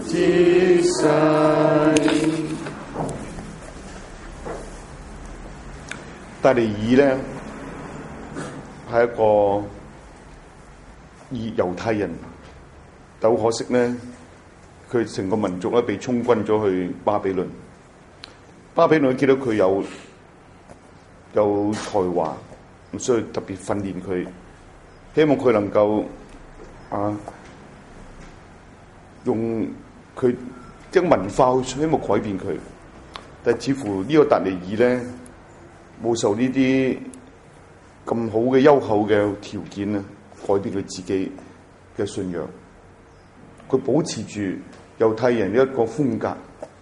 之世。但尼爾咧係一個猶太人，但好可惜咧，佢成個民族咧被充軍咗去巴比倫。巴比倫見到佢有才華，咁所以特別訓練佢，希望佢能夠用佢將文化去希望改變佢。但係似乎呢個達尼爾咧冇受呢啲咁好嘅優厚嘅條件啊，改變佢自己嘅信仰。佢保持住猶太人一個風格，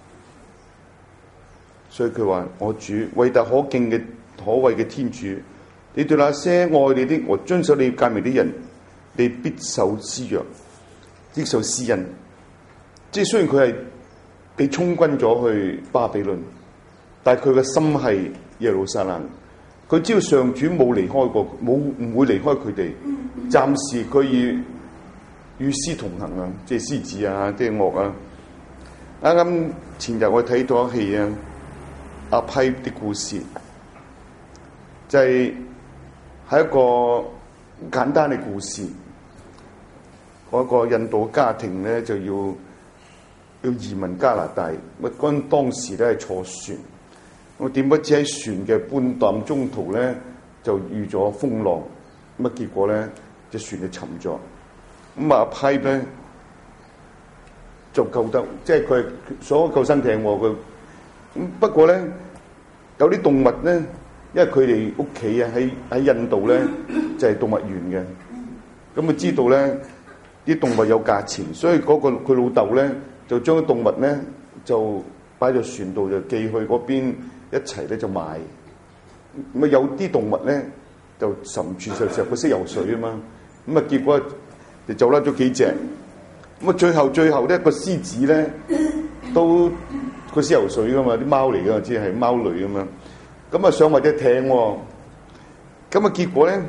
所以佢話：我主偉大可敬嘅可畏嘅天主，你對那些愛你的和遵守你誡命的人，你必受施藥，必受施恩。即係雖然佢係被充軍咗去巴比倫，但係佢嘅心係耶路撒冷。佢知道上主冇離開過，唔會離開佢哋。暫時佢與獅同行啊，即係獅子啊，即係惡啊。啱啱前日我睇到一戲啊，阿批的故事，就係一個簡單嘅故事。嗰個印度家庭咧就要移民加拿大，咁當時咧係坐船，我點不知喺船嘅半段中途咧就遇咗風浪，咁結果咧隻船就沉咗。咁阿批咧就救得，即係佢所有救生艇佢。咁不過咧有啲動物咧，因為佢哋屋企啊喺印度咧就係動物園嘅，咁佢知道咧啲動物有價錢，所以佢老豆咧就將啲動物咧就擺喺船度，就寄去嗰邊一齊咧就賣。咁啊有啲動物咧就沉住實實，佢識游水啊嘛，咁啊結果就走甩咗幾隻。咁啊最後咧個獅子咧都佢識游水噶嘛，啲貓嚟噶，知係貓類噶嘛。咁啊上埋隻艇喎，咁啊結果咧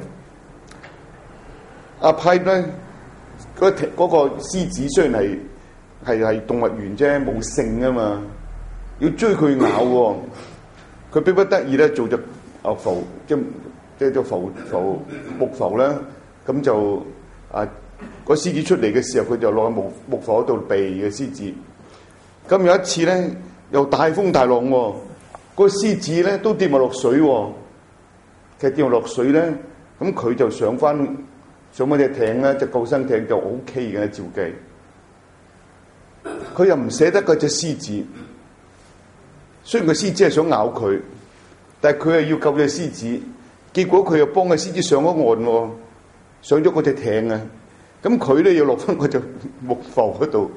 阿批咧嗰個獅子雖然係動物園啫，冇性啊嘛，要追佢咬喎，佢迫不得已咧做隻浮，即係做木浮啦。咁就個獅子出嚟嘅時候，佢就落喺木浮嗰度避嘅獅子。咁有一次咧，又大風大浪喎，個獅子咧都跌埋落水喎。其實跌落水咧，咁佢就上翻隻艇咧，隻救生艇就 OK 嘅，照計。佢又唔捨得嗰隻獅子，雖然個獅子係想咬佢，但係佢係要救隻獅子。結果佢又幫個獅子上咗岸喎，上咗嗰隻艇啊。咁佢咧又落翻嗰隻木浮嗰度。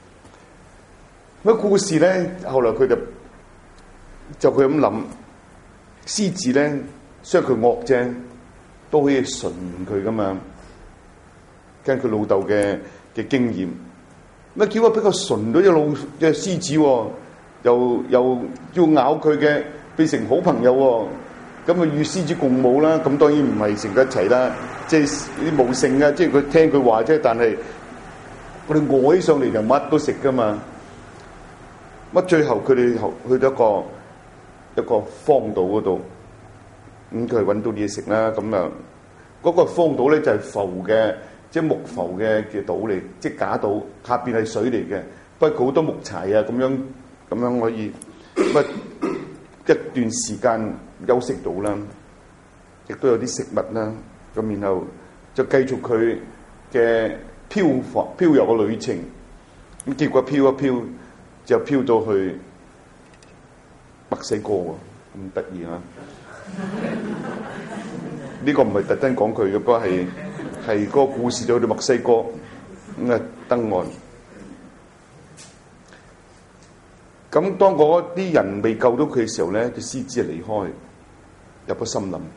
咁故事咧，後來佢就佢咁諗，獅子咧雖然佢惡啫，都可以馴佢噶嘛。根據佢老豆嘅經驗，乜結果俾佢馴咗隻獅子喎，又要咬佢嘅，變成好朋友喎。咁啊與獅子共舞啦，咁當然唔係成日一齊啦，即係啲無性啊，即係佢聽佢話啫。但係我哋餓起上嚟就乜都食噶嘛。乜最後佢哋去到一個荒島嗰度，咁佢係揾到啲嘢食啦。咁啊嗰個荒島咧就係浮嘅，即係木浮嘅島嚟，即係假島，下邊係水嚟嘅，不過好多木柴啊，咁樣可以乜一段時間休息到啦，亦都有啲食物啦。咁然後就繼續佢嘅漂遊嘅旅程。咁結果漂一漂就漂到去墨西哥喎，咁得意啊！呢個唔係特登講佢嘅，不過係嗰個故事就去到墨西哥咁啊登岸。咁當嗰啲人未救到佢嘅時候咧，隻獅子就離開入咗森林。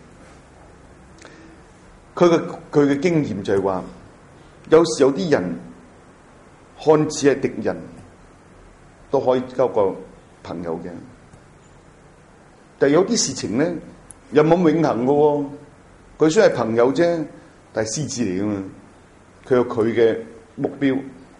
佢嘅經驗就係話，有時有啲人看似係敵人，都可以交個朋友嘅。但係有啲事情咧，又冇永恆嘅喎。佢雖然係朋友啫，但係獅子嚟噶嘛，佢有佢嘅目標，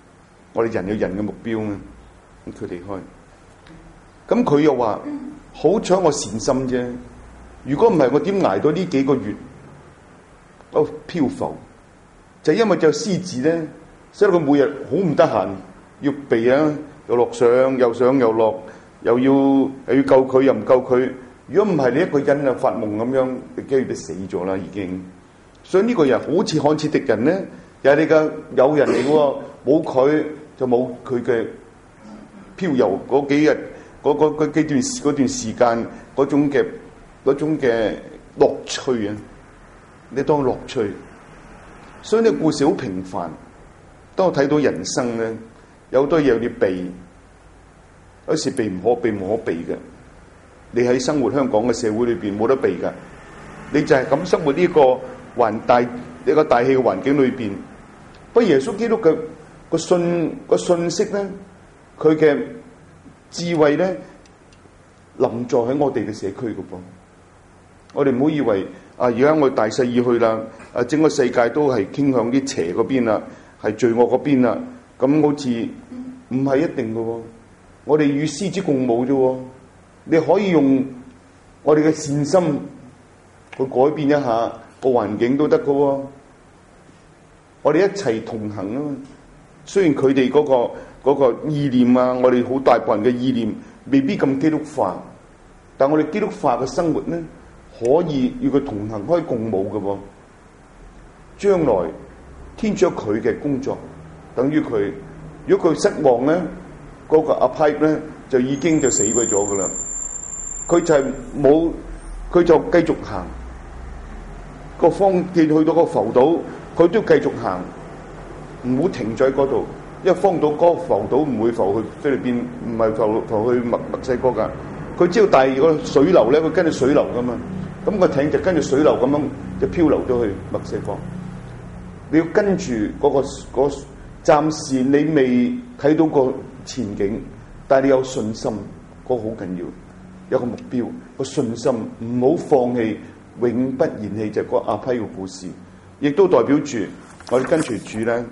我哋人有人嘅目標啊，咁佢離開。咁佢又話：好彩我善心啫，如果唔係，我點捱到呢幾個月？漂浮就因為隻獅子咧，所以佢每日好唔得閒，要避啊，又落上又上又落，又要救佢又唔救佢。如果唔係，你一個人啊發夢咁樣，你驚佢死咗啦已經。所以呢個人好似看似敵人咧，又係你嘅友人嚟喎，冇佢就冇佢嘅漂遊嗰幾日嗰段時間嗰種嘅樂趣啊！你當樂趣，所以呢個故事好平凡。當我睇到人生咧，有好多嘢要避，有時避唔可避嘅。你喺生活香港嘅社會裏邊冇得避噶，你就係咁生活呢個大氣嘅環境裏邊。不過耶穌基督嘅個信息咧，佢嘅智慧咧，臨在喺我哋嘅社區嘅噃。我哋唔好以為而家我大勢已去啦，整個世界都係傾向啲邪嗰邊啦，係罪惡嗰邊啦。咁好似唔係一定嘅喎。我哋與獅子共舞啫喎。你可以用我哋嘅善心去改變一下個環境都得嘅喎。我哋一齊同行啊嘛。雖然佢哋嗰個意念啊，我哋好大部分人嘅意念未必咁基督化，但我哋基督化嘅生活咧，可以與佢同行，可以共舞嘅喎。將來天主佢嘅工作，等於佢，如果佢失望咧，嗰個阿批咧就已經就死鬼咗噶啦。佢就係冇，佢就繼續行個方見去到個浮島，佢都要繼續行，唔好停在嗰度。因為荒島嗰個浮島唔會浮去菲律賓，唔係浮去墨西哥噶。佢只要帶個水流咧，佢跟住水流噶嘛。咁個艇就跟住水流咁樣就漂流咗去墨西哥。你要跟住嗰暫時你未睇到個前景，但係你有信心，嗰個好緊要。有個目標，個信心，唔好放棄，永不言棄，就係嗰個阿批嘅故事，亦都代表住我哋跟隨主咧，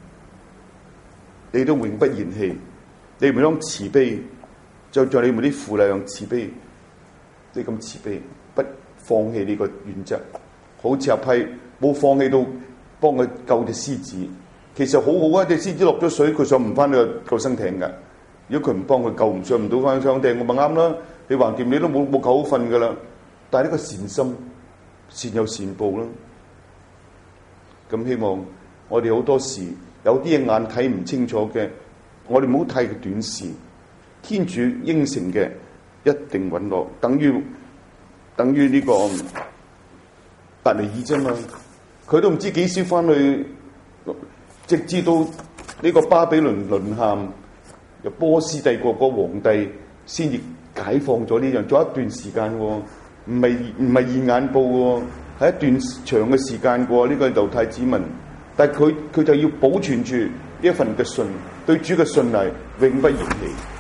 你都永不言棄，你唔當慈悲，就像你們啲父那樣慈悲，你咁慈悲，不放棄呢個原則，好似阿批冇放棄到幫佢救隻獅子，其實好好啊！隻獅子落咗水，佢上唔翻個救生艇㗎。如果佢唔幫佢救唔上唔到翻救生艇，我咪啱啦。你橫掂你都冇夠好瞓㗎啦。但係呢個善心，善有善報啦。咁希望我哋好多時有啲嘢眼睇唔清楚嘅，我哋唔好太短視。天主應承嘅一定穩落，等於呢個達尼爾啫嘛。佢都唔知幾時翻去，直至到呢個巴比倫淪陷，由波斯帝國個皇帝先至解放咗呢樣，咗一段時間喎，唔係現眼報喎，係一段長嘅時間喎。呢個猶太子民，但係佢就要保存住呢一份嘅信，對主嘅信賴永不言棄。